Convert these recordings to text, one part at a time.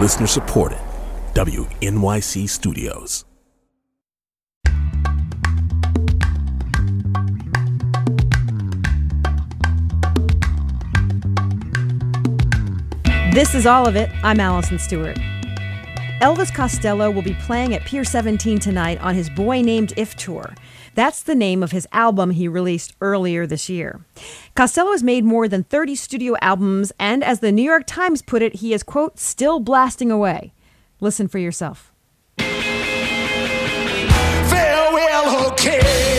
Listener supported. WNYC Studios. This is All of It. I'm Allison Stewart. Elvis Costello will be playing at Pier 17 tonight on his Boy Named If tour. That's the name of his album he released earlier this year. Costello has made more than 30 studio albums, and as the New York Times put it, he is, quote, still blasting away. Listen for yourself. Farewell, okay.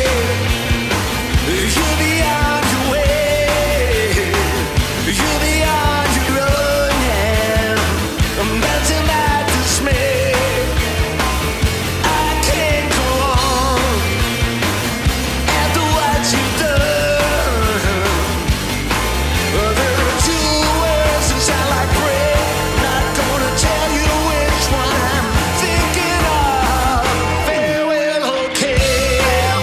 You're beyond your way. You're beyond your own hand. I'm bouncing back to dismay. I can't go on after what you've done. There are two words that sound like prayer. Not gonna tell you which one I'm thinking of. Farewell, okay.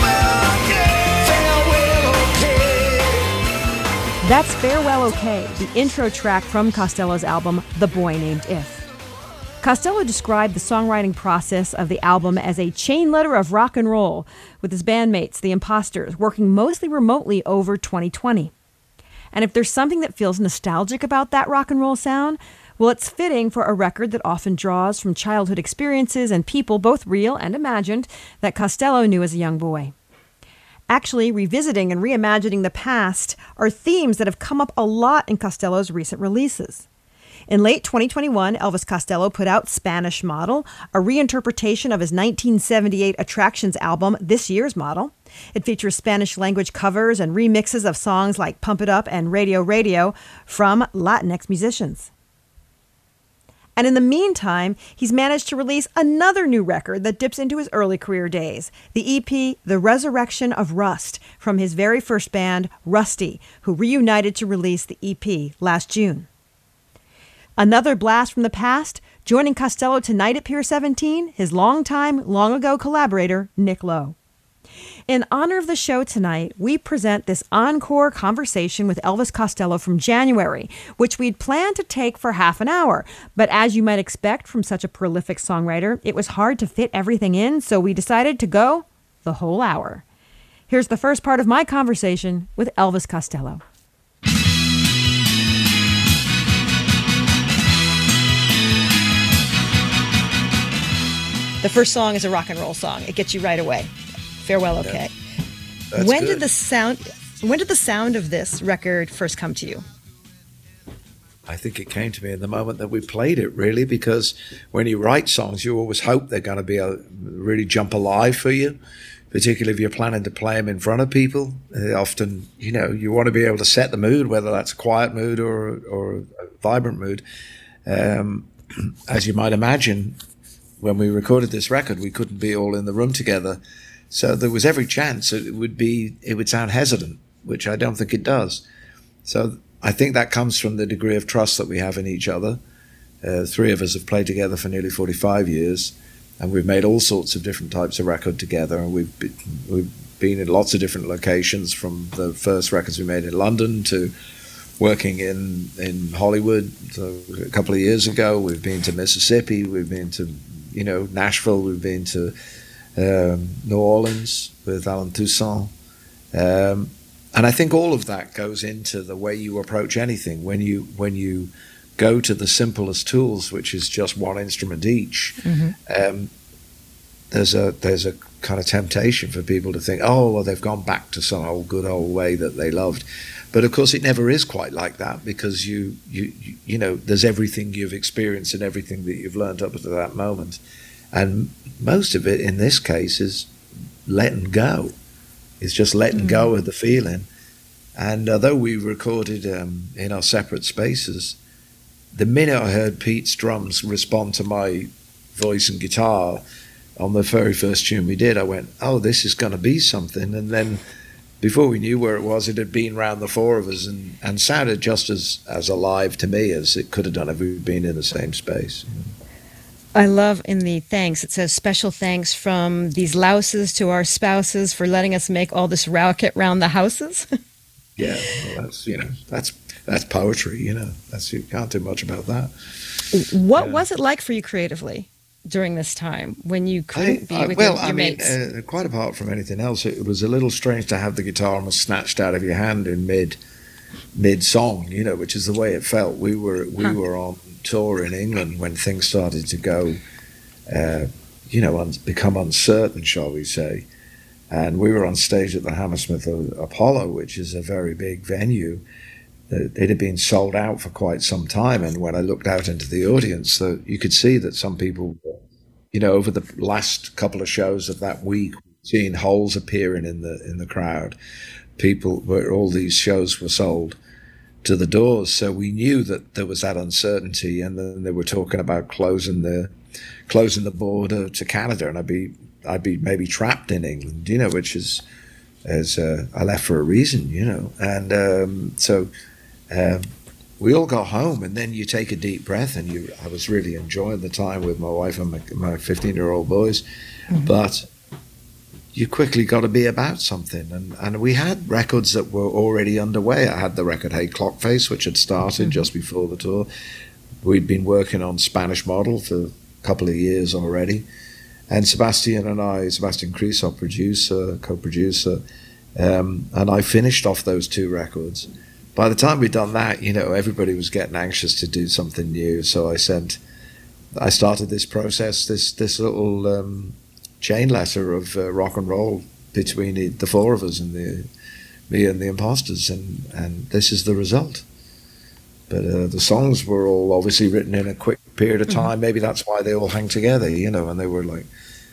Farewell, okay. That's Farewell Okay, the intro track from Costello's album, The Boy Named If. Costello described the songwriting process of the album as a chain letter of rock and roll, with his bandmates, the Imposters, working mostly remotely over 2020. And if there's something that feels nostalgic about that rock and roll sound, well, it's fitting for a record that often draws from childhood experiences and people, both real and imagined, that Costello knew as a young boy. Actually, revisiting and reimagining the past are themes that have come up a lot in Costello's recent releases. In late 2021, Elvis Costello put out Spanish Model, a reinterpretation of his 1978 Attractions album, This Year's Model. It features Spanish-language covers and remixes of songs like Pump It Up and Radio Radio from Latinx musicians. And in the meantime, he's managed to release another new record that dips into his early career days, the EP The Resurrection of Rust, from his very first band, Rusty, who reunited to release the EP last June. Another blast from the past, joining Costello tonight at Pier 17, his longtime, long-ago collaborator, Nick Lowe. In honor of the show tonight, we present this encore conversation with Elvis Costello from January, which we'd planned to take for half an hour. But as you might expect from such a prolific songwriter, it was hard to fit everything in, so we decided to go the whole hour. Here's the first part of my conversation with Elvis Costello. The first song is a rock and roll song. It gets you right away. Farewell, okay. That's when good. did the sound of this record first come to you? I think it came to me in the moment that we played it, really, because when you write songs, you always hope they're going to be really jump alive for you, particularly if you're planning to play them in front of people. Often, you want to be able to set the mood, whether that's a quiet mood or a vibrant mood. As you might imagine, when we recorded this record, we couldn't be all in the room together. So there was every chance it would sound hesitant, which I don't think it does. So I think that comes from the degree of trust that we have in each other. Three of us have played together for nearly 45 years, and we've made all sorts of different types of record together. And we've been in lots of different locations, from the first records we made in London to working in Hollywood a couple of years ago. We've been to Mississippi, we've been to Nashville, we've been to New Orleans with Alan Toussaint. And I think all of that goes into the way you approach anything. When you go to the simplest tools, which is just one instrument each, there's a kind of temptation for people to think, oh, well, they've gone back to some good old way that they loved. But of course, it never is quite like that, because you there's everything you've experienced and everything that you've learned up to that moment. And most of it in this case is letting go. It's just letting go of the feeling. And although we recorded in our separate spaces, the minute I heard Pete's drums respond to my voice and guitar on the very first tune we did, I went, oh, this is going to be something. And then before we knew where it was, it had been round the four of us and sounded just as alive to me as it could have done if we'd been in the same space. I love in the thanks, it says, special thanks from these louses to our spouses for letting us make all this racket round the houses. Yeah, well, that's that's poetry, you know. You can't do much about that. What was it like for you creatively during this time when you couldn't be with your mates? Quite apart from anything else, it was a little strange to have the guitar almost snatched out of your hand in mid song, you know, which is the way it felt. We were on tour in England when things started to go, become uncertain, shall we say. And we were on stage at the Hammersmith Apollo, which is a very big venue. It had been sold out for quite some time, and when I looked out into the audience, you could see that some people, you know, over the last couple of shows of that week, seeing holes appearing in the crowd. People, where all these shows were sold to the doors, so we knew that there was that uncertainty, and then they were talking about closing the border to Canada, and I'd be maybe trapped in England, you know, which is I left for a reason, you know, and we all got home, and then you take a deep breath, and I was really enjoying the time with my wife and my 15-year-old boys, but you quickly got to be about something, and we had records that were already underway. I had the record Hey Clockface, which had started just before the tour. We'd been working on Spanish Model for a couple of years already, and Sebastian Creasot, co-producer, and I finished off those two records. By the time we'd done that, you know, everybody was getting anxious to do something new. So I started this process, this little chain letter of rock and roll between the four of us, and me and the Imposters, and this is the result. But the songs were all obviously written in a quick period of time. Maybe that's why they all hang together, you know, and they were like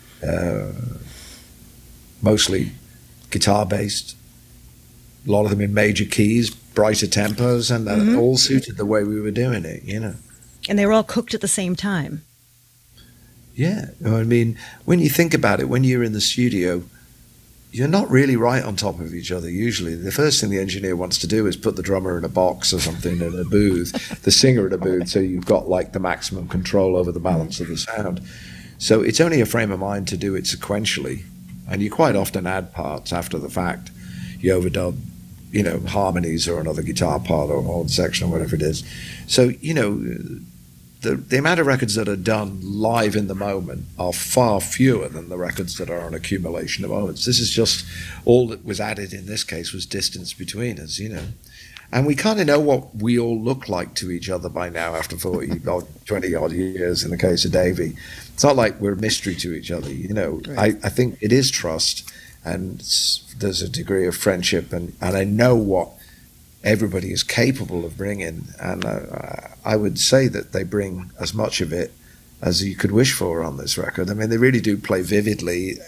mostly guitar-based, a lot of them in major keys, brighter tempos, and that all suited the way we were doing it, you know. And they were all cooked at the same time. Yeah, I mean, when you think about it, when you're in the studio, you're not really right on top of each other usually. The first thing the engineer wants to do is put the drummer in a box or something in a booth, the singer in a booth, so you've got like the maximum control over the balance of the sound. So it's only a frame of mind to do it sequentially, and you quite often add parts after the fact. You overdub, you know, harmonies or another guitar part or horn section or whatever it is. So, you know, the amount of records that are done live in the moment are far fewer than the records that are an accumulation of moments. This is just all that was added in this case was distance between us, you know. And we kind of know what we all look like to each other by now after 40 or 20 odd years in the case of Davey. It's not like we're a mystery to each other, you know. Right. I think it is trust, and there's a degree of friendship, and I know what everybody is capable of bringing, and I would say that they bring as much of it as you could wish for on this record. I mean, they really do play vividly.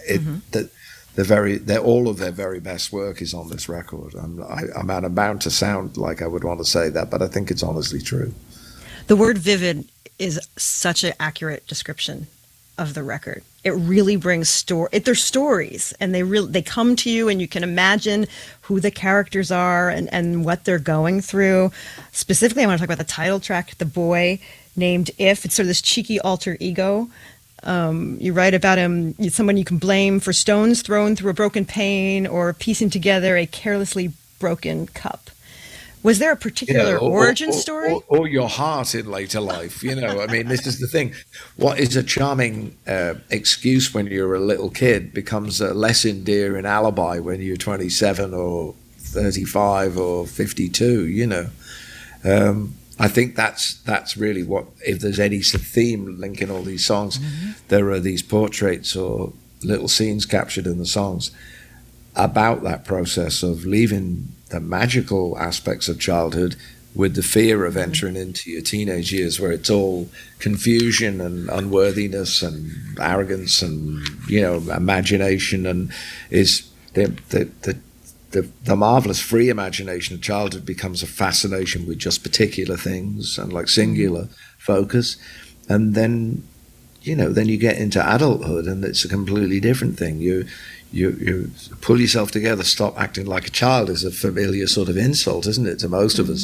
All of their very best work is on this record. I'm bound to sound like I would want to say that, but I think it's honestly true. The word vivid is such an accurate description of the record. It really brings they're stories, and they come to you, and you can imagine who the characters are and what they're going through. Specifically, I want to talk about the title track, The Boy Named If. It's sort of this cheeky alter ego. You write about him, someone you can blame for stones thrown through a broken pane or piecing together a carelessly broken cup. Was there a particular origin story? Or your heart in later life, you know. I mean, this is the thing. What is a charming excuse when you're a little kid becomes a less endearing alibi when you're 27 or 35 or 52, you know. I think that's really what, if there's any theme linking all these songs, there are these portraits or little scenes captured in the songs about that process of leaving the magical aspects of childhood with the fear of entering into your teenage years, where it's all confusion and unworthiness and arrogance and, you know, imagination, and is the marvelous free imagination of childhood becomes a fascination with just particular things and like singular focus. And then, you know, then you get into adulthood and it's a completely different thing. You pull yourself together, stop acting like a child is a familiar sort of insult, isn't it, to most of us?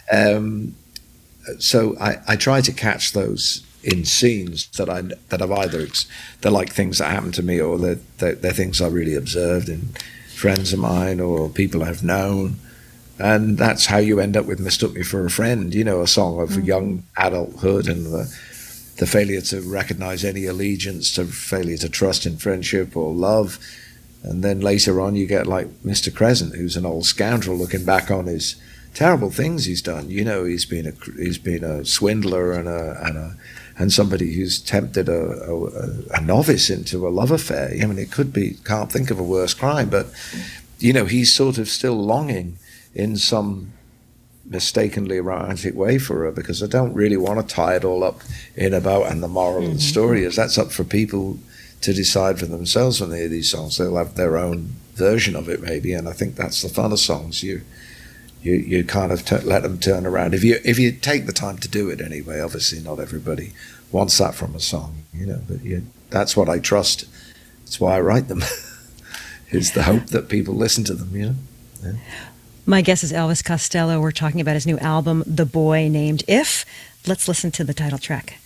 So I try to catch those in scenes that I've either, they're like things that happen to me, or they're things I really observed in friends of mine or people I've known. And that's how you end up with Mistook Me for a Friend, you know, a song of young adulthood and the failure to recognize any allegiance, to failure to trust in friendship or love. And then later on you get like Mr. Crescent, who's an old scoundrel looking back on his terrible things he's done. You know, he's been a swindler and somebody who's tempted a novice into a love affair. I mean, can't think of a worse crime, but, you know, he's sort of still longing in some mistakenly romantic way for her, because I don't really want to tie it all up in about and the moral of the story is. That's up for people to decide for themselves when they hear these songs. They'll have their own version of it maybe, and I think that's the fun of songs. You kind of let them turn around if you take the time to do it anyway. Obviously not everybody wants that from a song, you know, but that's what I trust. That's why I write them. Is the hope that people listen to them, you know. Yeah. My guest is Elvis Costello. We're talking about his new album, The Boy Named If. Let's listen to the title track.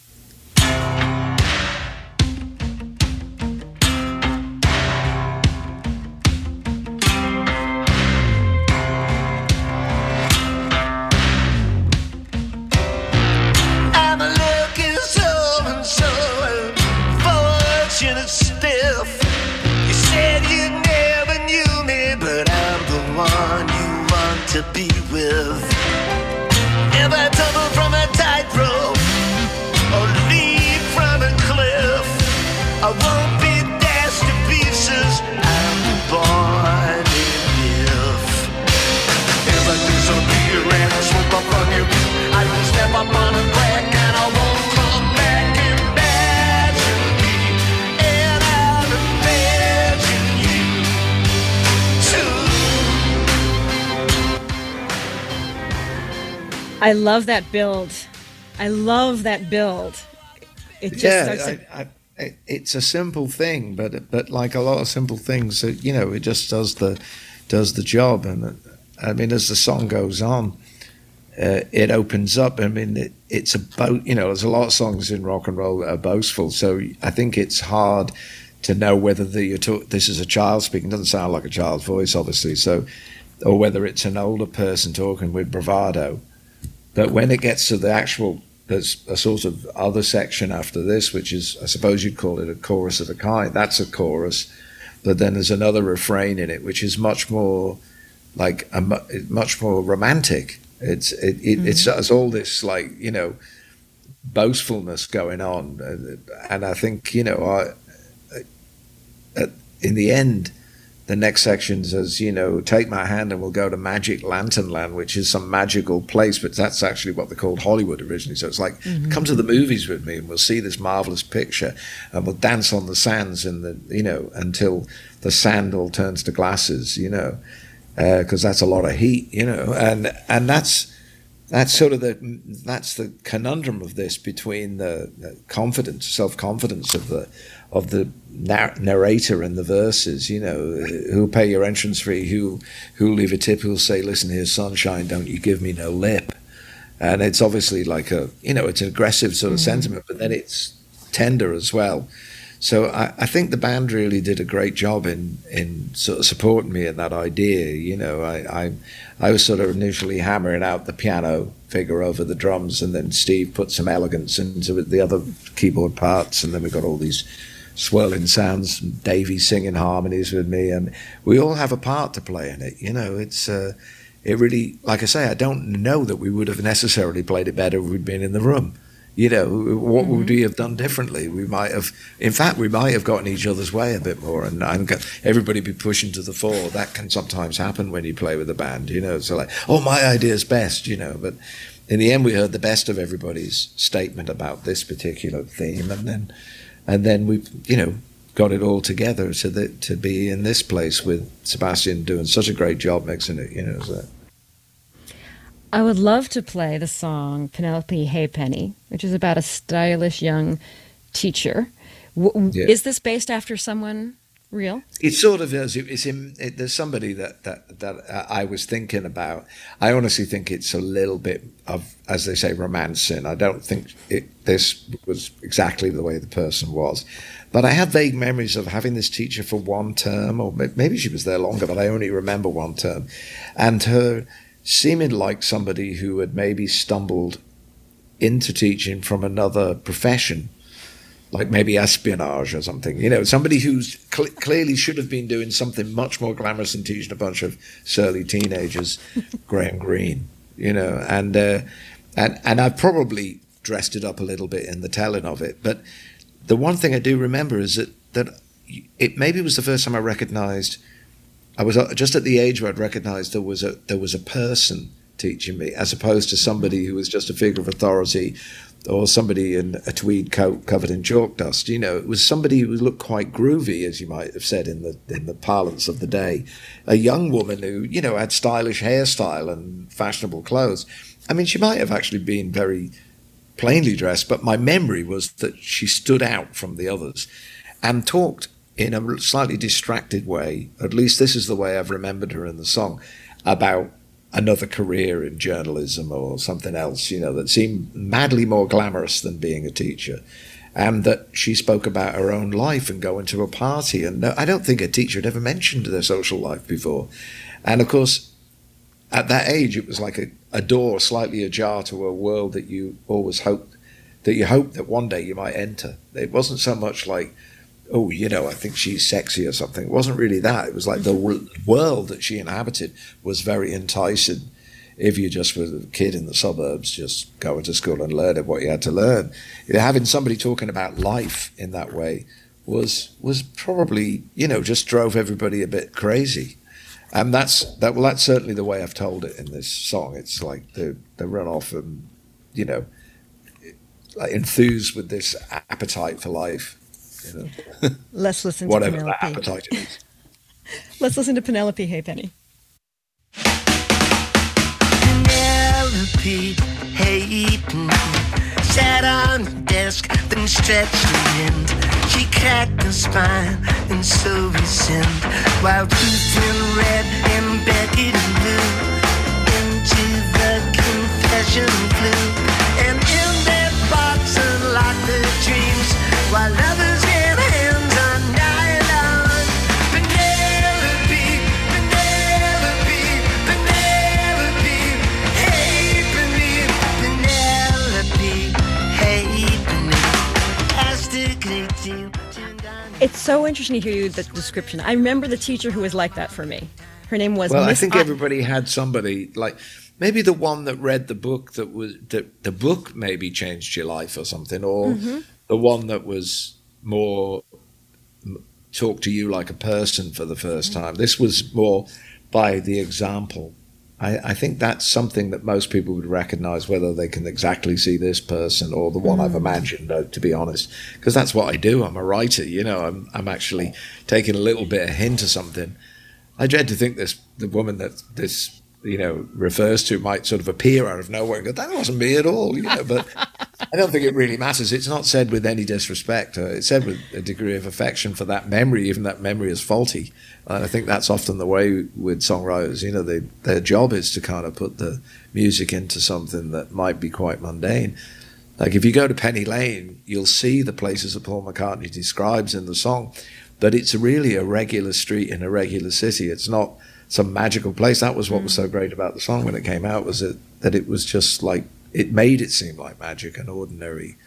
I'm looking so and so fortunate stiff. You said you never knew me, but I'm the one you want to be with. If I tumble from a tightrope or leap from a cliff, I won't be dashed to pieces. I'm born in if. If I disappear and I swoop up on you, I will step up on a crack and I won't come back. Imagine me and I'll imagine you too. I love that build. It just starts it's a simple thing, but like a lot of simple things, you know, it just does the job. And I mean, as the song goes on, it opens up. I mean, it's about, you know, there's a lot of songs in rock and roll that are boastful, so I think it's hard to know whether this is a child speaking. It doesn't sound like a child's voice, obviously, so, or whether it's an older person talking with bravado. But when it gets to the actual, there's a sort of other section after this, which is, I suppose you'd call it a chorus of a kind. That's a chorus, but then there's another refrain in it, which is much more like much more romantic. It has all this, like, you know, boastfulness going on, and I think, you know, in the end, the next section says, you know, take my hand and we'll go to Magic Lantern Land, which is some magical place, but that's actually what they called Hollywood originally. So it's like, come to the movies with me and we'll see this marvelous picture and we'll dance on the sands in the, you know, until the sand all turns to glasses, you know, because that's a lot of heat, you know, and that's sort of that's the conundrum of this, between the confidence, self-confidence of the narrator in the verses, you know, who'll pay your entrance fee, who'll leave a tip, who'll say, listen here, sunshine, don't you give me no lip. And it's obviously like it's an aggressive sort of sentiment, but then it's tender as well. So I think the band really did a great job in sort of supporting me in that idea. You know, I was sort of initially hammering out the piano figure over the drums, and then Steve put some elegance into the other keyboard parts, and then we got all these swirling sounds, and Davey singing harmonies with me, and we all have a part to play in it. You know, it really, like I say, I don't know that we would have necessarily played it better if we'd been in the room. You know, what would we have done differently? We might have gotten each other's way a bit more, and everybody be pushing to the fore. That can sometimes happen when you play with a band, you know. So like, oh, my idea's best, you know. But in the end, we heard the best of everybody's statement about this particular theme, and then we, you know, got it all together to be in this place with Sebastian doing such a great job mixing it, you know. So. I would love to play the song Penelope Haypenny, which is about a stylish young teacher. Is this based after someone real? It sort of is. There's somebody that I was thinking about. I honestly think it's a little bit of, as they say, romancing. I don't think this was exactly the way the person was. But I have vague memories of having this teacher for one term, or maybe she was there longer, but I only remember one term. And her seeming like somebody who had maybe stumbled into teaching from another profession, like maybe espionage or something, somebody who's clearly should have been doing something much more glamorous than teaching a bunch of surly teenagers, Graham Greene, and I've probably dressed it up a little bit in the telling of it. But the one thing I do remember is that it maybe was the first time I recognized, I was just at the age where I'd recognized there was a person teaching me, as opposed to somebody who was just a figure of authority, or somebody in a tweed coat covered in chalk dust. It was somebody who looked quite groovy, as you might have said in the parlance of the day. A young woman who, had stylish hairstyle and fashionable clothes. I mean, she might have actually been very plainly dressed, but my memory was that she stood out from the others and talked in a slightly distracted way, at least this is the way I've remembered her in the song, about another career in journalism or something else, that seemed madly more glamorous than being a teacher. And that she spoke about her own life and going to a party. And I don't think a teacher had ever mentioned their social life before. And of course, at that age, it was like a door slightly ajar to a world that you always hoped that one day you might enter. It wasn't so much like, oh, I think she's sexy or something. It wasn't really that. It was like the world that she inhabited was very enticing if you just were a kid in the suburbs, just going to school and learning what you had to learn. Having somebody talking about life in that way was probably, just drove everybody a bit crazy. And that's certainly the way I've told it in this song. It's like they run off and, like enthused with this appetite for life. Let's listen to whatever Penelope. That appetite is. Let's listen to Penelope Halfpenny. Penelope Halfpenny sat on the desk, then stretched her end. She cracked her spine and so resent, while Ruth in red and Beckett in blue into the confession flew. And in that box unlocked their dreams, while others get hands on nylon. Penelope, Penelope, Penelope Halfpenny, Penelope Halfpenny. It's so interesting to hear you the description. I remember the teacher who was like that for me. Her name was Well, Miss I think everybody had somebody like maybe the one that read the book that the book maybe changed your life or something, or the one that was more talk to you like a person for the first time. This was more by the example. I think that's something that most people would recognize, whether they can exactly see this person or the one I've imagined, to be honest, because that's what I do. I'm a writer, I'm actually taking a little bit of hint of something. I dread to think the woman that this refers to might sort of appear out of nowhere and go, that wasn't me at all, but I don't think it really matters. It's not said with any disrespect. It's said with a degree of affection for that memory, even that memory is faulty. And I think that's often the way with songwriters, their job is to kind of put the music into something that might be quite mundane. Like if you go to Penny Lane, you'll see the places that Paul McCartney describes in the song, but it's really a regular street in a regular city. It's not some magical place. That was what was so great about the song when it came out, was that it was just like, it made it seem like magic, an ordinary,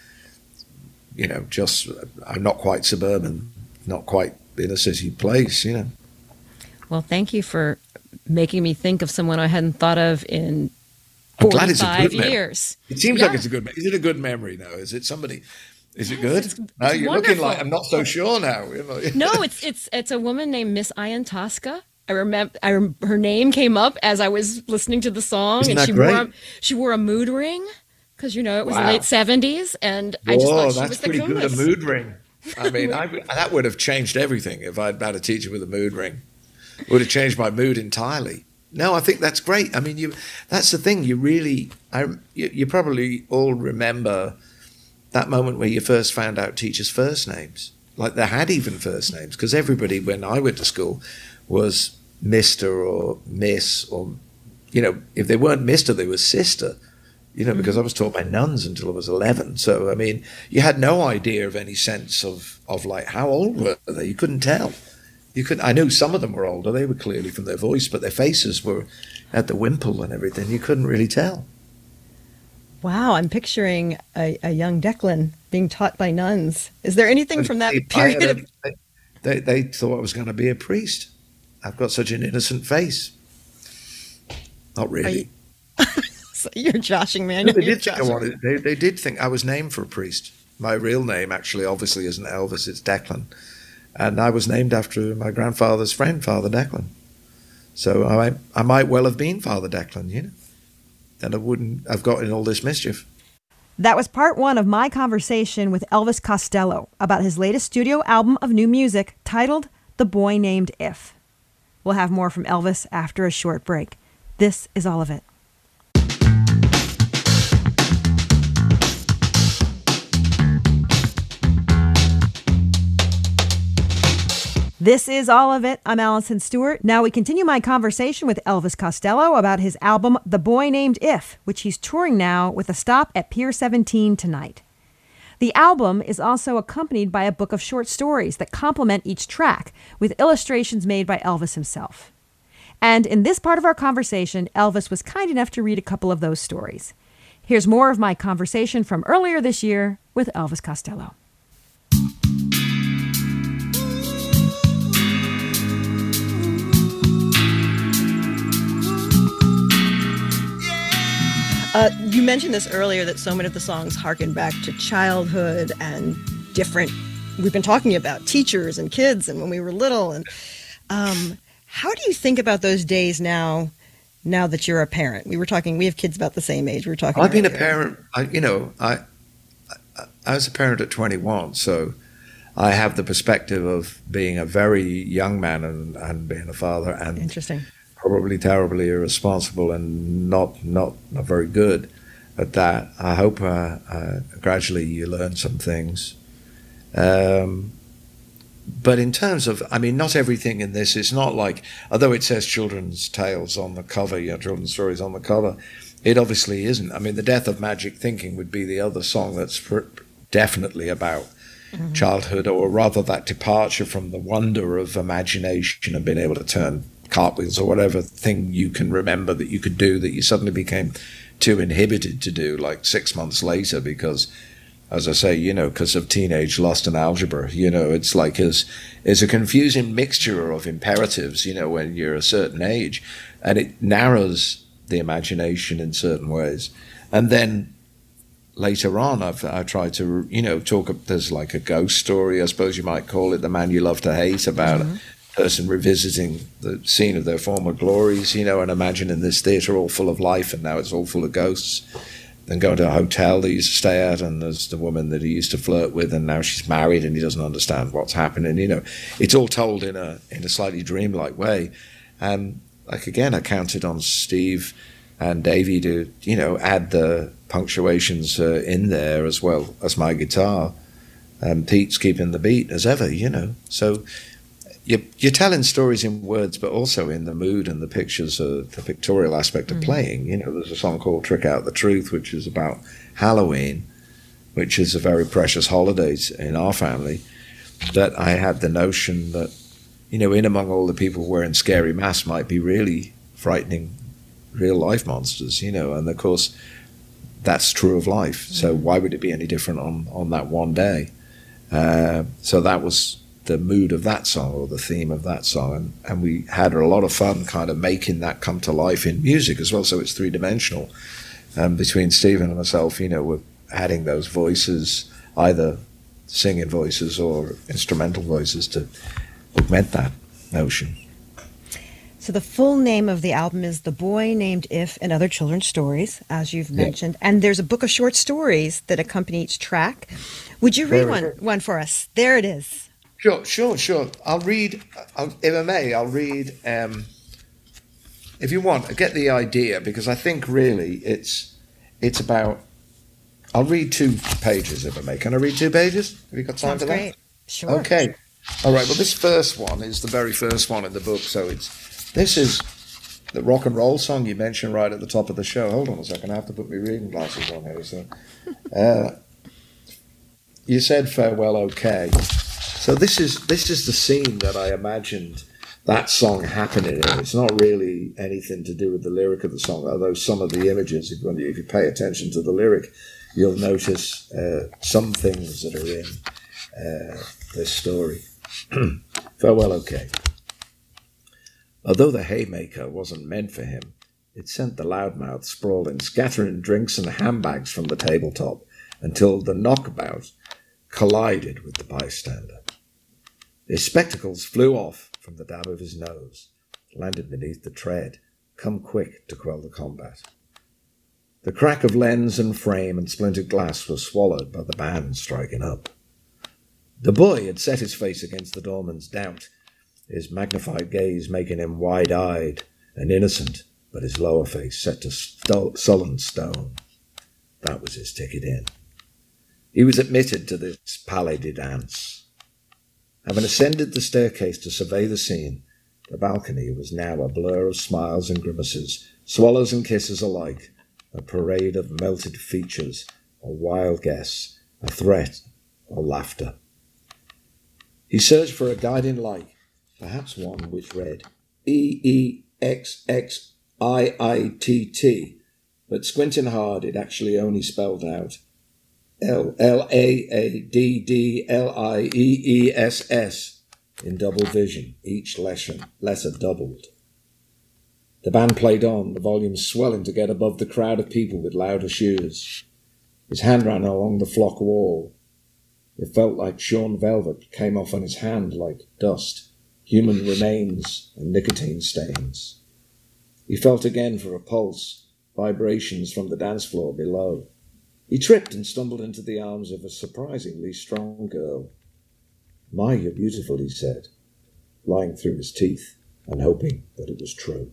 just not quite suburban, not quite inner city place, Well, thank you for making me think of someone I hadn't thought of in I'm glad it's a 45 good years. It seems like it's a good. Is it a good memory now? Is it somebody? Is it good? No, you're wonderful. looking like I'm not so sure now. No, it's a woman named Miss Ian Tosca. I remember her name came up as I was listening to the song. Isn't and that she wore a mood ring because it was the Wow. late 70s, and I just thought she that's was the pretty coolest. good. A mood ring. I mean, that would have changed everything if I'd had a teacher with a mood ring. It would have changed my mood entirely. No, I think that's great. I mean, that's the thing. You probably all remember that moment where you first found out teachers' first names. like they had even first names, because everybody, when I went to school, was Mr. or Miss, or, you know, if they weren't Mr., they were Sister, you know, because I was taught by nuns until I was 11. So, I mean, you had no idea of any sense of like, how old were they? You couldn't tell. I knew some of them were older. They were clearly from their voice, but their faces were at the wimple and everything. You couldn't really tell. Wow, I'm picturing a young Declan being taught by nuns. Is there anything from that period? They thought I was going to be a priest. I've got such an innocent face. Not really. So you're joshing me. I No, know they you're did think I joshing. wanted. They did think I was named for a priest. My real name, actually, obviously, isn't Elvis. It's Declan, and I was named after my grandfather's friend, Father Declan. So I might well have been Father Declan, you know, and I wouldn't have gotten in all this mischief. That was part one of my conversation with Elvis Costello about his latest studio album of new music titled The Boy Named If. We'll have more from Elvis after a short break. This is All of It. This is All of It. I'm Allison Stewart. Now we continue my conversation with Elvis Costello about his album, The Boy Named If, which he's touring now with a stop at Pier 17 tonight. The album is also accompanied by a book of short stories that complement each track, with illustrations made by Elvis himself. And in this part of our conversation, Elvis was kind enough to read a couple of those stories. Here's more of my conversation from earlier this year with Elvis Costello. You mentioned this earlier, that so many of the songs harken back to childhood and different, we've been talking about teachers and kids and when we were little. And how do you think about those days now that you're a parent? We have kids about the same age. We were talking I've been a earlier. parent, I was a parent at 21, so I have the perspective of being a very young man and being a father, and Interesting. probably terribly irresponsible and not very good at that. I hope gradually you learn some things. But in terms of, I mean, not everything in this is not like, although it says children's tales on the cover, children's stories on the cover, it obviously isn't. I mean, The Death of Magic Thinking would be the other song that's definitely about childhood, or rather that departure from the wonder of imagination and being able to turn cartwheels or whatever thing you can remember that you could do that you suddenly became too inhibited to do, like 6 months later, because, as I say, because of teenage lust and algebra, it's like it's a confusing mixture of imperatives, when you're a certain age, and it narrows the imagination in certain ways. And then later on, I tried to, talk, there's like a ghost story, I suppose you might call it, The Man You Love to Hate, about a person revisiting the scene of their former glories, and imagining this theatre all full of life and now it's all full of ghosts. Then going to a hotel that he used to stay at, and there's the woman that he used to flirt with, and now she's married and he doesn't understand what's happening. It's all told in a slightly dreamlike way. And like, again, I counted on Steve and Davey to, add the punctuations in there as well as my guitar. And Pete's keeping the beat as ever, So you're telling stories in words, but also in the mood and the pictures, the pictorial aspect of playing. There's a song called Trick Out the Truth, which is about Halloween, which is a very precious holiday in our family, that I had the notion that, in among all the people wearing scary masks might be really frightening real-life monsters, and of course, that's true of life. So why would it be any different on that one day? So that was the mood of that song, or the theme of that song, and we had a lot of fun kind of making that come to life in music as well, so it's three-dimensional. Between Stephen and myself, we're adding those voices, either singing voices or instrumental voices, to augment that notion. So the full name of the album is The Boy Named If and Other Children's Stories, as you've mentioned, and there's a book of short stories that accompany each track. Would you read one for us? There it is. Sure. I'll read, if I may, if you want, get the idea, because I think really it's about, I'll read 2 pages if I may. Can I read 2 pages? Have you got time for that? Great. Sure. Okay. All right. Well, this first one is the very first one in the book. So this is the rock and roll song you mentioned right at the top of the show. Hold on a second. I have to put my reading glasses on here. So, you said farewell, okay. So this is the scene that I imagined that song happening in. It's not really anything to do with the lyric of the song, although some of the images, if you pay attention to the lyric, you'll notice some things that are in this story. Farewell, okay. Although the haymaker wasn't meant for him, it sent the loudmouth sprawling, scattering drinks and handbags from the tabletop until the knockabout collided with the bystander. His spectacles flew off from the dab of his nose, landed beneath the tread, come quick to quell the combat. The crack of lens and frame and splintered glass was swallowed by the band striking up. The boy had set his face against the doorman's doubt, his magnified gaze making him wide-eyed and innocent, but his lower face set to sullen stone. That was his ticket in. He was admitted to this palais de danse. Having ascended the staircase to survey the scene, the balcony was now a blur of smiles and grimaces, swallows and kisses alike, a parade of melted features, a wild guess, a threat, or laughter. He searched for a guiding light, perhaps one which read EEXXIITT, but squinting hard it actually only spelled out LLAADDLIEESS in double vision, each letter doubled. The band played on, the volume swelling to get above the crowd of people with louder shoes. His hand ran along the flock wall. It felt like shorn velvet came off on his hand like dust, human remains and nicotine stains. He felt again for a pulse, vibrations from the dance floor below. He tripped and stumbled into the arms of a surprisingly strong girl. "My, you're beautiful," he said, lying through his teeth and hoping that it was true.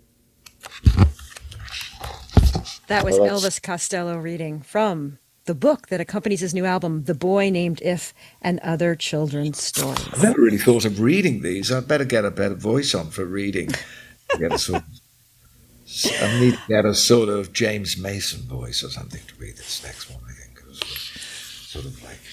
That was Elvis Costello reading from the book that accompanies his new album, The Boy Named If and Other Children's Stories. I've never really thought of reading these. I'd better get a better voice on for reading. I need to get a sort of James Mason voice or something to read this next one, I think. It was sort of like...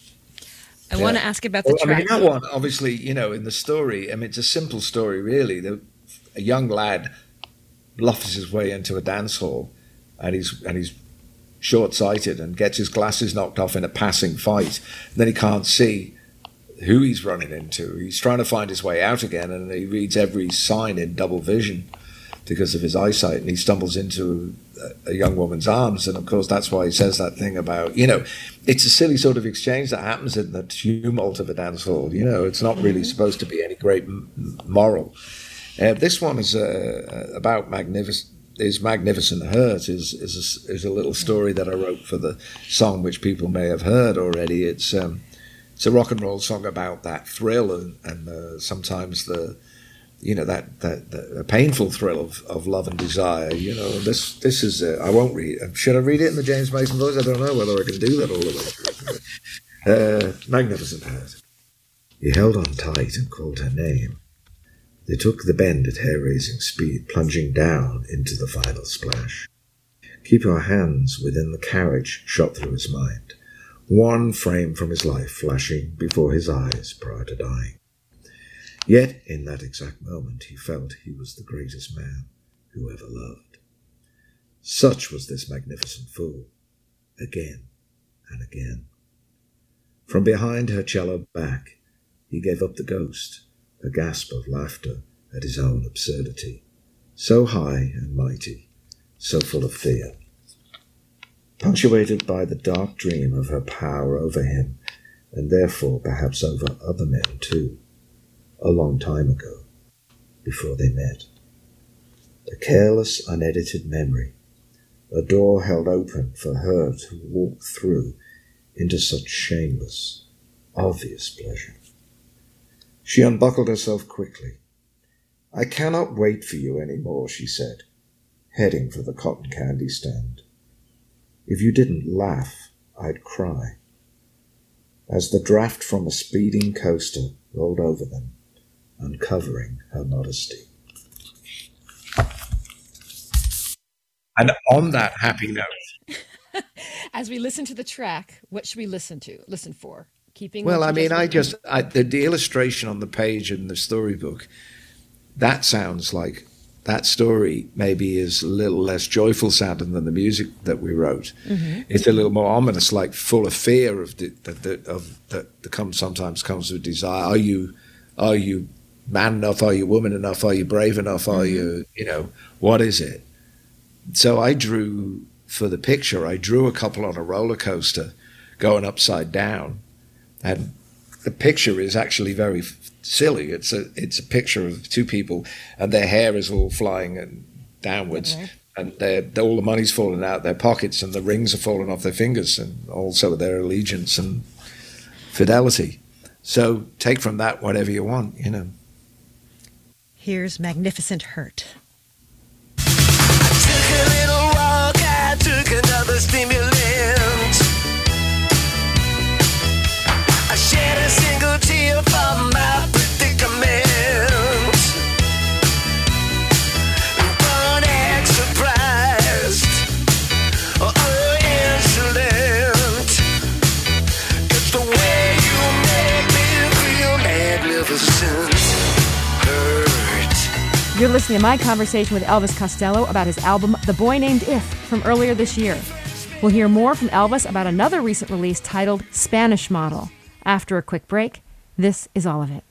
I want to ask about the track. I mean, that one, obviously, in the story, it's a simple story, really. A young lad bluffs his way into a dance hall, and he's short-sighted and gets his glasses knocked off in a passing fight. And then he can't see who he's running into. He's trying to find his way out again, and he reads every sign in double vision because of his eyesight, and he stumbles into a young woman's arms. And of course, that's why he says that thing about, it's a silly sort of exchange that happens in the tumult of a dance hall. It's not really supposed to be any great moral. This one is about Magnificent Hurt is a little story that I wrote for the song, which people may have heard already. It's a rock and roll song about that thrill and sometimes the painful thrill of love and desire. This is I won't read. Should I read it in the James Mason voice? I don't know whether I can do that all the way through. Magnificent Hurt. He held on tight and called her name. They took the bend at hair-raising speed, plunging down into the final splash. Keep our hands within the carriage shot through his mind, one frame from his life flashing before his eyes prior to dying. Yet, in that exact moment, he felt he was the greatest man who ever loved. Such was this magnificent fool, again and again. From behind her cello back, he gave up the ghost, a gasp of laughter at his own absurdity, so high and mighty, so full of fear. Punctuated by the dark dream of her power over him, and therefore perhaps over other men too, a long time ago, before they met. A careless, unedited memory, a door held open for her to walk through into such shameless, obvious pleasure. She unbuckled herself quickly. "I cannot wait for you any more," she said, heading for the cotton candy stand. "If you didn't laugh, I'd cry." as the draft from a speeding coaster rolled over them, uncovering her modesty. And on that happy note, as we listen to the track, what should we listen for? Well, I mean, the illustration on the page in the storybook, that sounds like that story maybe is a little less joyful sounding than the music that we wrote. Mm-hmm. It's a little more ominous, like full of fear that sometimes comes with desire. Are you man enough? Are you woman enough? Are you brave enough? Are you what is it? So I drew, for the picture, I drew a couple on a roller coaster going upside down. And the picture is actually very silly. It's a picture of two people, and their hair is all flying and downwards, and all the money's falling out their pockets, and the rings are falling off their fingers, and also their allegiance and fidelity. So take from that whatever you want, Here's Magnificent Hurt. I took a little walk, I took another stimulant. I shed a single tear from my predicament. Unexpressed or insolent. It's the way you make me feel magnificent. Hurt. You're listening to my conversation with Elvis Costello about his album, The Boy Named If, from earlier this year. We'll hear more from Elvis about another recent release titled Spanish Model. After a quick break, this is All of It.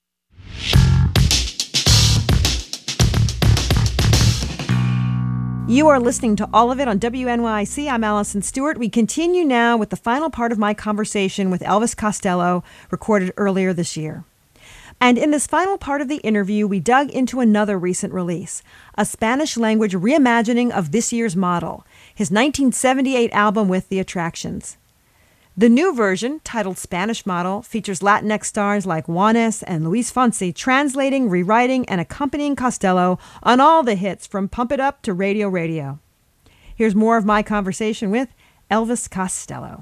You are listening to All of It on WNYC. I'm Allison Stewart. We continue now with the final part of my conversation with Elvis Costello, recorded earlier this year. And in this final part of the interview, we dug into another recent release, a Spanish-language reimagining of this year's model, his 1978 album with The Attractions. The new version, titled Spanish Model, features Latinx stars like Juanes and Luis Fonsi translating, rewriting, and accompanying Costello on all the hits from Pump It Up to Radio Radio. Here's more of my conversation with Elvis Costello.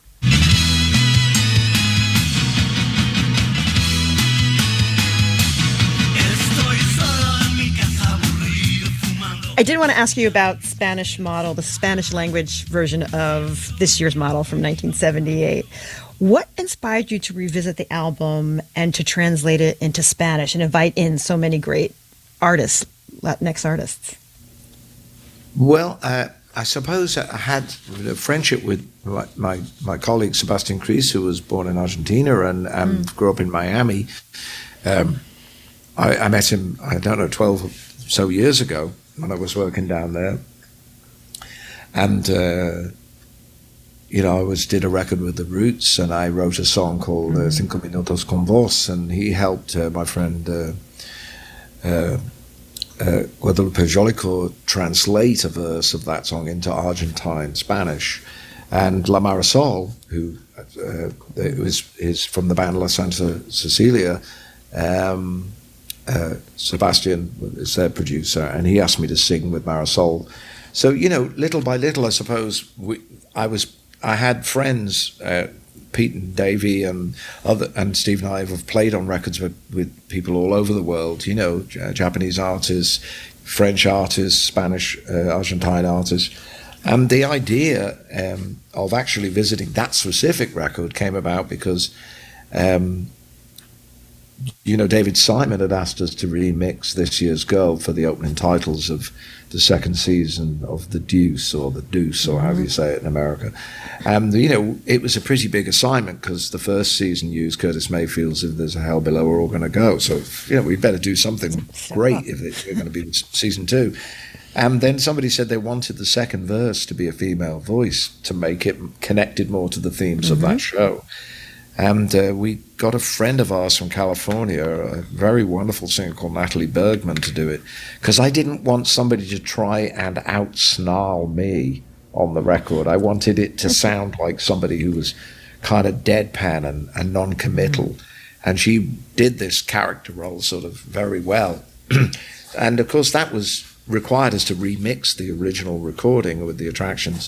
I did want to ask you about Spanish Model, the Spanish language version of this year's model from 1978. What inspired you to revisit the album and to translate it into Spanish and invite in so many great artists, Latinx artists? Well, I suppose I had a friendship with my colleague Sebastian Cris, who was born in Argentina and grew up in Miami. I met him, 12 or so years ago, when I was working down there, and did a record with the Roots, and I wrote a song called Cinco Minutos con Vos, and he helped my friend Guadalupe Jolicoeur translate a verse of that song into Argentine Spanish, and La Marisol, who is from the band La Santa Cecilia. Sebastian is their producer, and he asked me to sing with Marisol. So, little by little, I suppose, I had friends, Pete and Davey and Steve and I have played on records with people all over the world, Japanese artists, French artists, Spanish, Argentine artists. And the idea of actually visiting that specific record came about because David Simon had asked us to remix This Year's Girl for the opening titles of the second season of The Deuce, or however you say it in America. And, it was a pretty big assignment because the first season used Curtis Mayfield's If There's a Hell Below, We're All Gonna Go. So, we'd better do something great if it's going to be season 2. And then somebody said they wanted the second verse to be a female voice to make it connected more to the themes of that show. And we got a friend of ours from California, a very wonderful singer called Natalie Bergman, to do it, because I didn't want somebody to try and out-snarl me on the record. I wanted it to sound like somebody who was kind of deadpan and non-committal. And she did this character role sort of very well. And, of course, that required us to remix the original recording with The Attractions.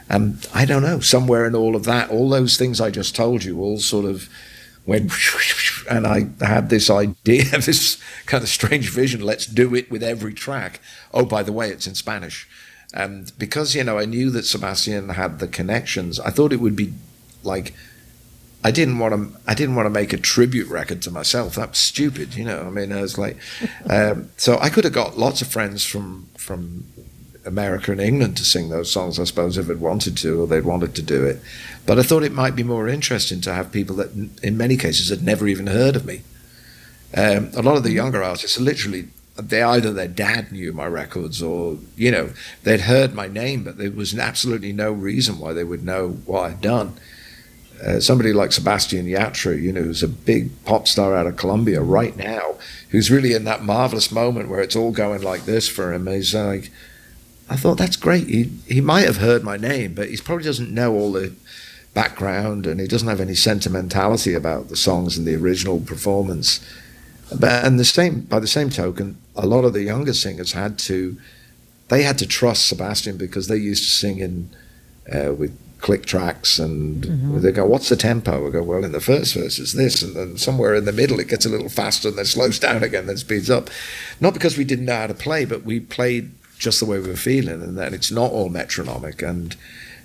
And I don't know, somewhere in all of that, all those things I just told you all sort of went, and I had this idea, this kind of strange vision, let's do it with every track. Oh, by the way, it's in Spanish. And because, I knew that Sebastian had the connections, I thought it would be like, I didn't want to make a tribute record to myself. That was stupid, I mean, I was like, so I could have got lots of friends from America and England to sing those songs, I suppose, if they'd wanted to, or they'd wanted to do it. But I thought it might be more interesting to have people that, in many cases, had never even heard of me. A lot of the younger artists are literally, either their dad knew my records, or, they'd heard my name, but there was absolutely no reason why they would know what I'd done. Somebody like Sebastian Yatra, who's a big pop star out of Colombia right now, who's really in that marvelous moment where it's all going like this for him. He's like, I thought, that's great. He might have heard my name, but he probably doesn't know all the background, and he doesn't have any sentimentality about the songs and the original performance. And by the same token, a lot of the younger singers had to trust Sebastian, because they used to sing with click tracks, and they go, what's the tempo? I go, well, in the first verse it's this, and then somewhere in the middle it gets a little faster, and then slows down again, then speeds up. Not because we didn't know how to play, but we played just the way we were feeling, and that it's not all metronomic, and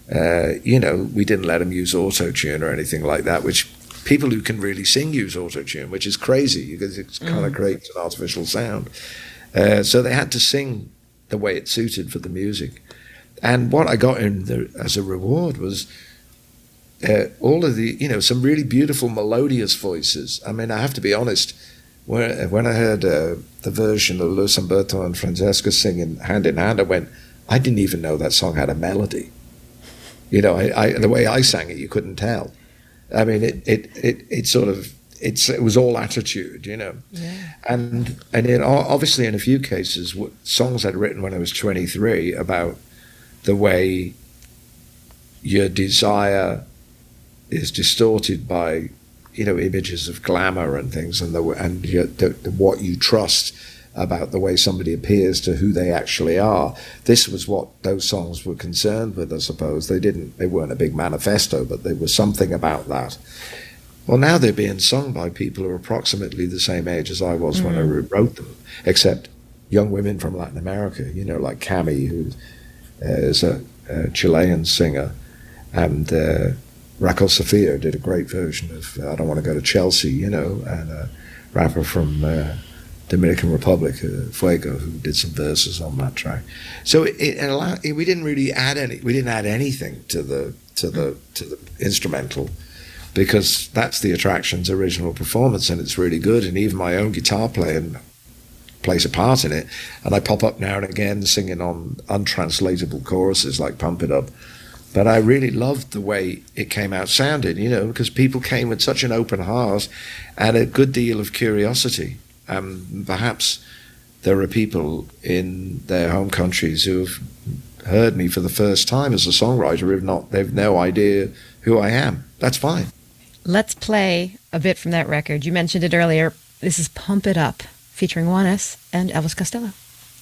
we didn't let them use auto-tune or anything like that, which people who can really sing use auto-tune, which is crazy, because it kind of creates an artificial sound. So they had to sing the way it suited for the music. And what I got as a reward was all of the, some really beautiful melodious voices. I mean, I have to be honest, when I heard the version of Luis Humberto and Francesca singing Hand in Hand, I didn't even know that song had a melody. The way I sang it, you couldn't tell. I mean, it was all attitude, Yeah. And obviously in a few cases, songs I'd written when I was 23 about the way your desire is distorted by, images of glamour and things, and what you trust about the way somebody appears to who they actually are. This was what those songs were concerned with, I suppose. They weren't a big manifesto, but there was something about that. Well, now they're being sung by people who are approximately the same age as I was when I wrote them, except young women from Latin America, like Cami, who is a Chilean singer, and Raquel Sofia did a great version of I Don't Want to Go to Chelsea, and a rapper from Dominican Republic, Fuego, who did some verses on that track. So we didn't really add anything to the instrumental, because that's the Attraction's original performance, and it's really good. And even my own guitar playing plays a part in it. And I pop up now and again singing on untranslatable choruses like Pump It Up. But I really loved the way it came out sounding, because people came with such an open heart and a good deal of curiosity. Perhaps there are people in their home countries who have heard me for the first time as a songwriter. If not, they've no idea who I am. That's fine. Let's play a bit from that record. You mentioned it earlier. This is Pump It Up, featuring Juanes and Elvis Costello.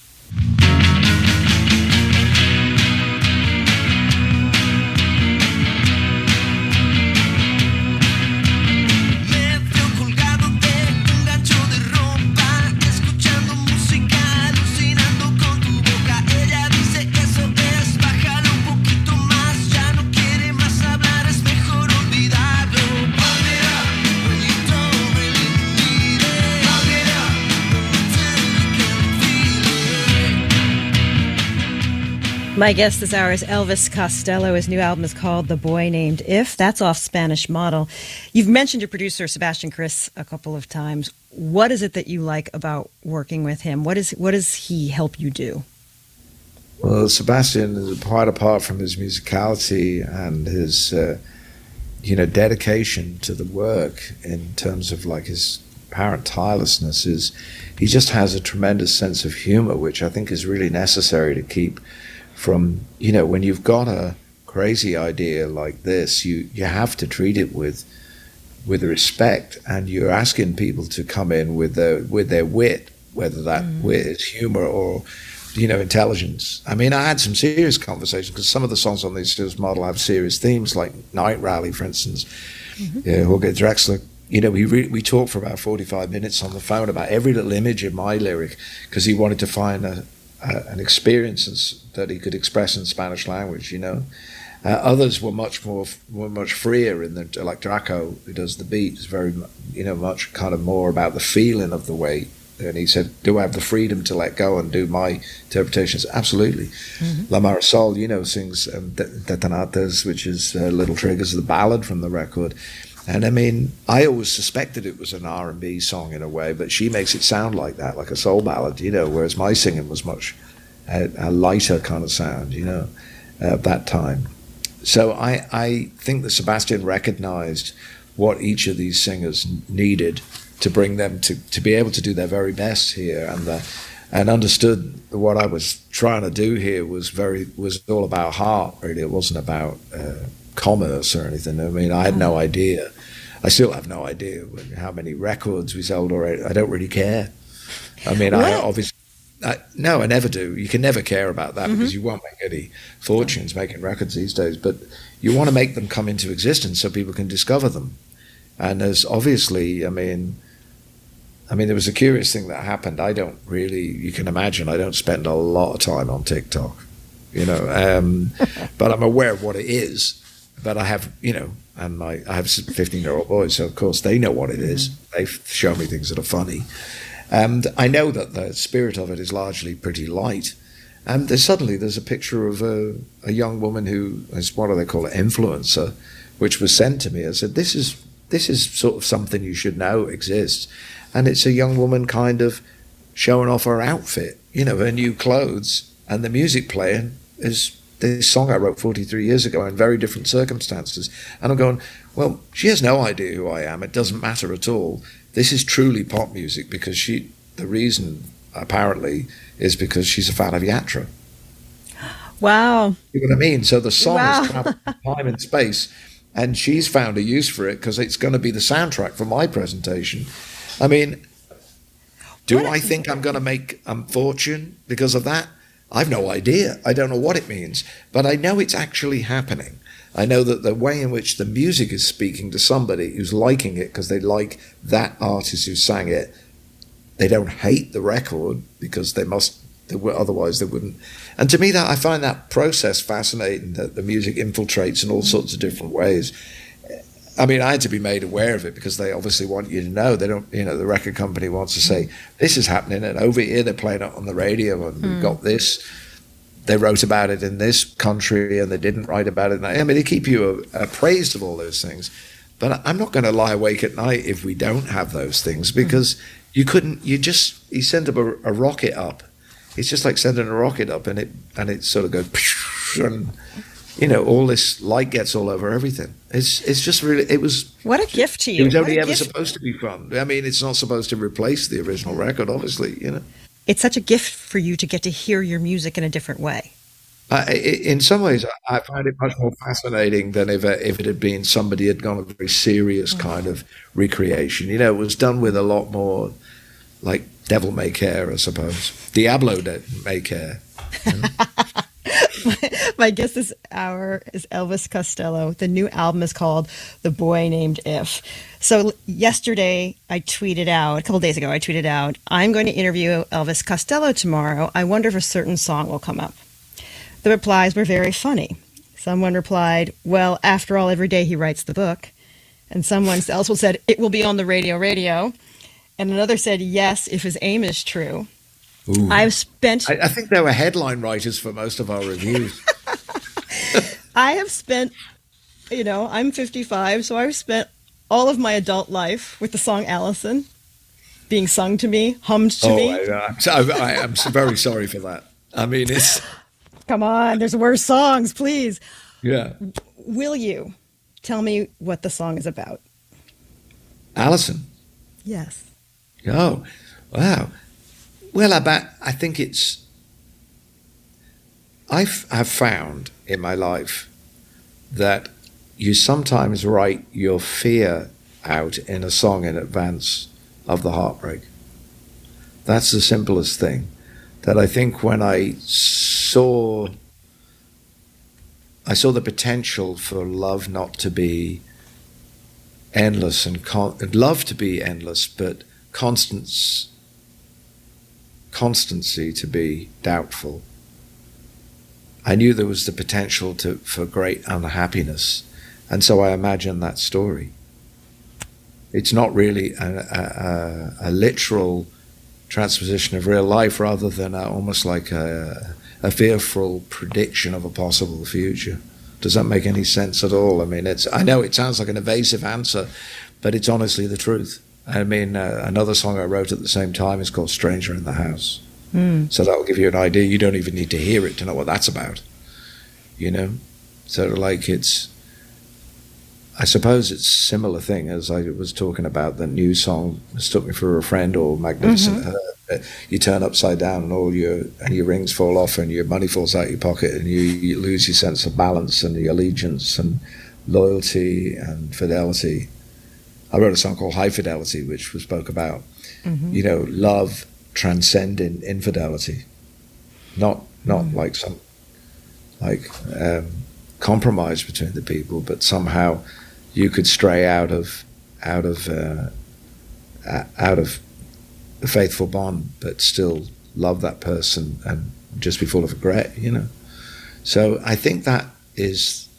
My guest this hour is Elvis Costello. His new album is called The Boy Named If. That's off Spanish Model. You've mentioned your producer, Sebastian Cris, a couple of times. What is it that you like about working with him? What does he help you do? Well, Sebastian is quite apart from his musicality and his, dedication to the work in terms of like his apparent tirelessness. He just has a tremendous sense of humor, which I think is really necessary to keep from, when you've got a crazy idea like this, you have to treat it with respect, and you're asking people to come in with their wit, whether that wit is humor or, intelligence. I mean, I had some serious conversations because some of the songs on this model have serious themes, like Night Rally, for instance. Jorge Drexler, we talked for about 45 minutes on the phone about every little image in my lyric because he wanted to find an experience that he could express in Spanish language, Others were much freer in the, like Draco, who does the beat, is very, much kind of more about the feeling of the way. And he said, do I have the freedom to let go and do my interpretations? Absolutely. Mm-hmm. La Marisol, sings Detonatas, which is Little Triggers, the ballad from the record. And I mean, I always suspected it was an R&B song in a way, but she makes it sound like that, like a soul ballad, whereas my singing was much a lighter kind of sound, at that time. So I think that Sebastian recognized what each of these singers needed to bring them to be able to do their very best here, and understood what I was trying to do here was all about heart, really. It wasn't about commerce or anything. I mean, I had no idea. I still have no idea how many records we sold already. I don't really care. I mean, no, I never do. You can never care about that because you won't make any fortunes making records these days. But you want to make them come into existence so people can discover them. And there's obviously, I mean, there was a curious thing that happened. You can imagine, I don't spend a lot of time on TikTok, but I'm aware of what it is. But I have, and I have 15-year-old boys, so of course they know what it is. They show me things that are funny. And I know that the spirit of it is largely pretty light. And there's a picture of a young woman who is, what do they call it, influencer, which was sent to me. I said, this is sort of something you should know exists. And it's a young woman kind of showing off her outfit, her new clothes. And the music playing is this song I wrote 43 years ago in very different circumstances. And I'm going, well, she has no idea who I am. It doesn't matter at all. This is truly pop music because the reason, apparently, is because she's a fan of Yatra. Wow. You know what I mean? So the song is traveling time and space, and she's found a use for it because it's going to be the soundtrack for my presentation. I mean, I think I'm going to make a fortune because of that? I've no idea. I don't know what it means, but I know it's actually happening. I know that the way in which the music is speaking to somebody who's liking it because they like that artist who sang it, they don't hate the record because otherwise they wouldn't. And to me, I find that process fascinating, that the music infiltrates in all sorts of different ways. I mean, I had to be made aware of it because they obviously want you to know. They don't, the record company wants to say, this is happening, and over here they're playing it on the radio, and we've got this. They wrote about it in this country, and they didn't write about it. I mean, they keep you appraised of all those things. But I'm not going to lie awake at night if we don't have those things, because you send a rocket up. It's just like sending a rocket up, and it sort of goes, and all this light gets all over everything. It's just really, it was... What a gift to you. It was only ever supposed to be fun. I mean, it's not supposed to replace the original record, obviously, It's such a gift for you to get to hear your music in a different way. In some ways, I find it much more fascinating than if it had been somebody had gone a very serious kind of recreation. It was done with a lot more, like, devil may care, I suppose. Diablo may care. My guest this hour is Elvis Costello. The new album is called The Boy Named If. So yesterday, a couple days ago, I tweeted out, I'm going to interview Elvis Costello tomorrow. I wonder if a certain song will come up. The replies were very funny. Someone replied, well, after all, every day he writes the book. And someone else said, it will be on the radio. And another said, yes, if his aim is true. Ooh. I think they were headline writers for most of our reviews. I have spent, I'm 55, so I've spent all of my adult life with the song Allison being sung to me, hummed to me. I'm very sorry for that. I mean, it's... Come on, there's worse songs, please. Yeah. Will you tell me what the song is about? Allison? Yes. Oh, wow. Well, I think it's... I've found in my life that you sometimes write your fear out in a song in advance of the heartbreak. That's the simplest thing. that I think when I saw the potential for love not to be endless and love to be endless, but constancy to be doubtful. I knew there was the potential for great unhappiness, and so I imagined that story. It's not really a literal transposition of real life, rather than almost like a fearful prediction of a possible future. Does that make any sense at all? I mean, I know it sounds like an evasive answer, but it's honestly the truth. I mean, another song I wrote at the same time is called Stranger in the House. So that will give you an idea. You don't even need to hear it to know what that's about, you know? So like I suppose it's a similar thing as I was talking about the new song, Mistook Me for a Friend, or Magnificent Her. You turn upside down and your rings fall off and your money falls out your pocket and you lose your sense of balance and your allegiance and loyalty and fidelity. I wrote a song called High Fidelity, which spoke about, you know, love transcending infidelity, not like some compromise between the people, but somehow you could stray out of a faithful bond, but still love that person and just be full of regret, you know. So I think it's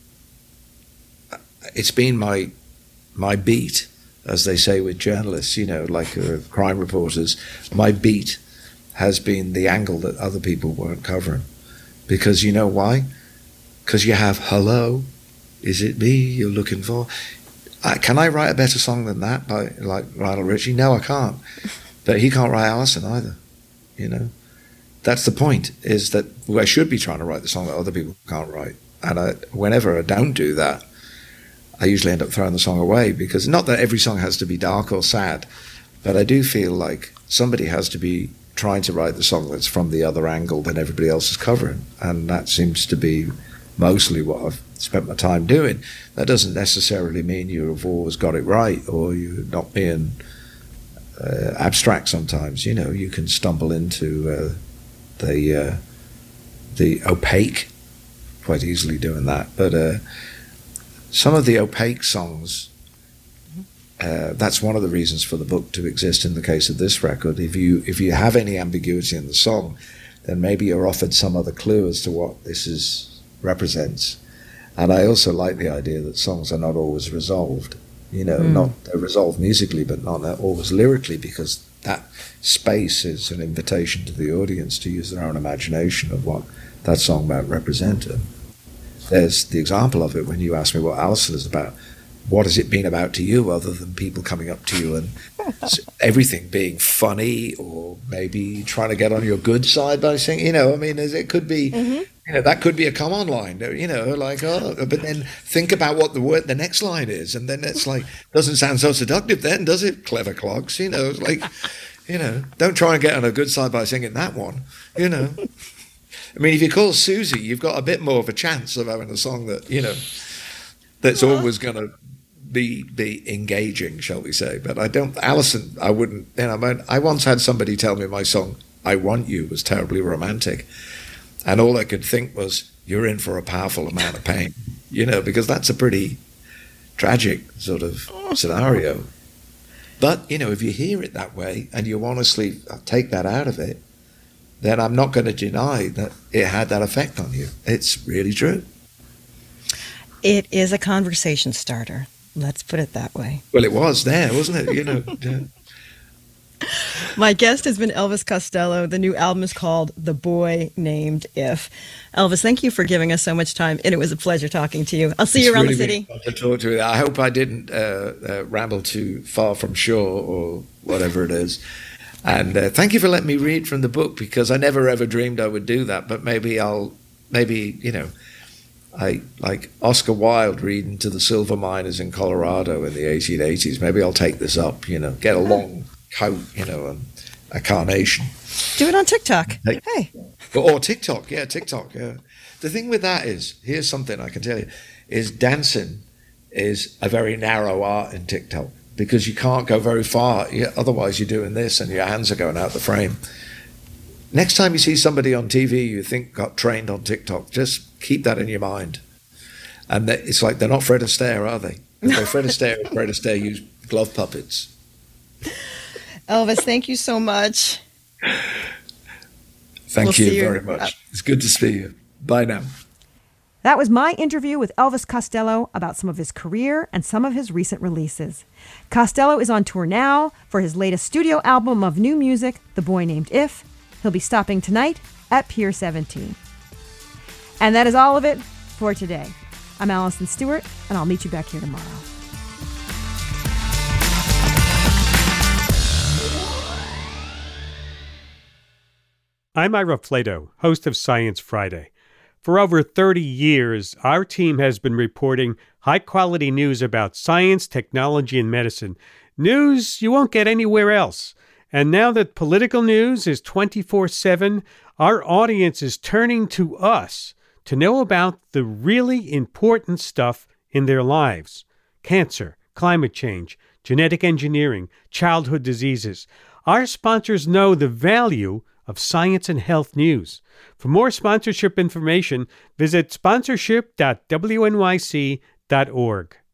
been my beat, as they say with journalists, you know, like crime reporters. My beat has been the angle that other people weren't covering. Because you know why? Because you have hello, is it me you're looking for? Can I write a better song than that by like Lionel Richie? No, I can't. But he can't write Alison either, you know. That's the point, is that I should be trying to write the song that other people can't write. And whenever I don't do that, I usually end up throwing the song away, because not that every song has to be dark or sad, but I do feel like somebody has to be trying to write the song that's from the other angle than everybody else is covering. And that seems to be mostly what I've spent my time doing. That doesn't necessarily mean you've always got it right, or you're not being abstract sometimes. You know, you can stumble into the opaque quite easily doing that. But some of the opaque songs, that's one of the reasons for the book to exist in the case of this record. If you have any ambiguity in the song, then maybe you're offered some other clue as to what this represents. And I also like the idea that songs are not always resolved. You know, they're resolved musically, but not always lyrically, because that space is an invitation to the audience to use their own imagination of what that song might represent. And there's the example of it when you ask me what Alison is about. What has it been about to you, other than people coming up to you and everything being funny, or maybe trying to get on your good side by saying, you know, I mean, it could be, you know, that could be a come-on line, you know, like, oh, but then think about what the next line is, and then it's like, doesn't sound so seductive then, does it, clever clogs, you know, like, you know, don't try and get on a good side by singing that one, you know. I mean, if you call Susie, you've got a bit more of a chance of having a song that, you know, that's always going to be engaging, shall we say. But Alison, I wouldn't, you know, I once had somebody tell me my song, I Want You, was terribly romantic. And all I could think was, you're in for a powerful amount of pain, you know, because that's a pretty tragic sort of scenario. But, you know, if you hear it that way and you honestly take that out of it, then I'm not going to deny that it had that effect on you. It's really true. It is a conversation starter. Let's put it that way. Well, it was there, wasn't it? You know. Yeah. My guest has been Elvis Costello. The new album is called The Boy Named If. Elvis, thank you for giving us so much time, and it was a pleasure talking to you. I'll see you around the city. To talk to you. I hope I didn't ramble too far from shore or whatever it is. And thank you for letting me read from the book, because I never ever dreamed I would do that. But maybe you know, I like Oscar Wilde reading to the silver miners in Colorado in the 1880s. Maybe I'll take this up, you know, get a long coat, you know, and a carnation. Do it on TikTok. Hey. Or TikTok, yeah, TikTok, yeah. The thing with that is, here's something I can tell you, is dancing is a very narrow art in TikTok, because you can't go very far. Otherwise you're doing this and your hands are going out the frame. Next time you see somebody on TV you think got trained on TikTok, just keep that in your mind. And it's like they're not Fred Astaire, are they? If they're Fred Astaire use glove puppets. Elvis, thank you so much. Thank you very much. It's good to see you. Bye now. That was my interview with Elvis Costello about some of his career and some of his recent releases. Costello is on tour now for his latest studio album of new music, The Boy Named If. He'll be stopping tonight at Pier 17. And that is all of it for today. I'm Allison Stewart, and I'll meet you back here tomorrow. I'm Ira Flato, host of Science Friday. For over 30 years, our team has been reporting high-quality news about science, technology, and medicine. News you won't get anywhere else. And now that political news is 24/7, our audience is turning to us to know about the really important stuff in their lives. Cancer, climate change, genetic engineering, childhood diseases. Our sponsors know the value of science and health news. For more sponsorship information, visit sponsorship.wnyc.org.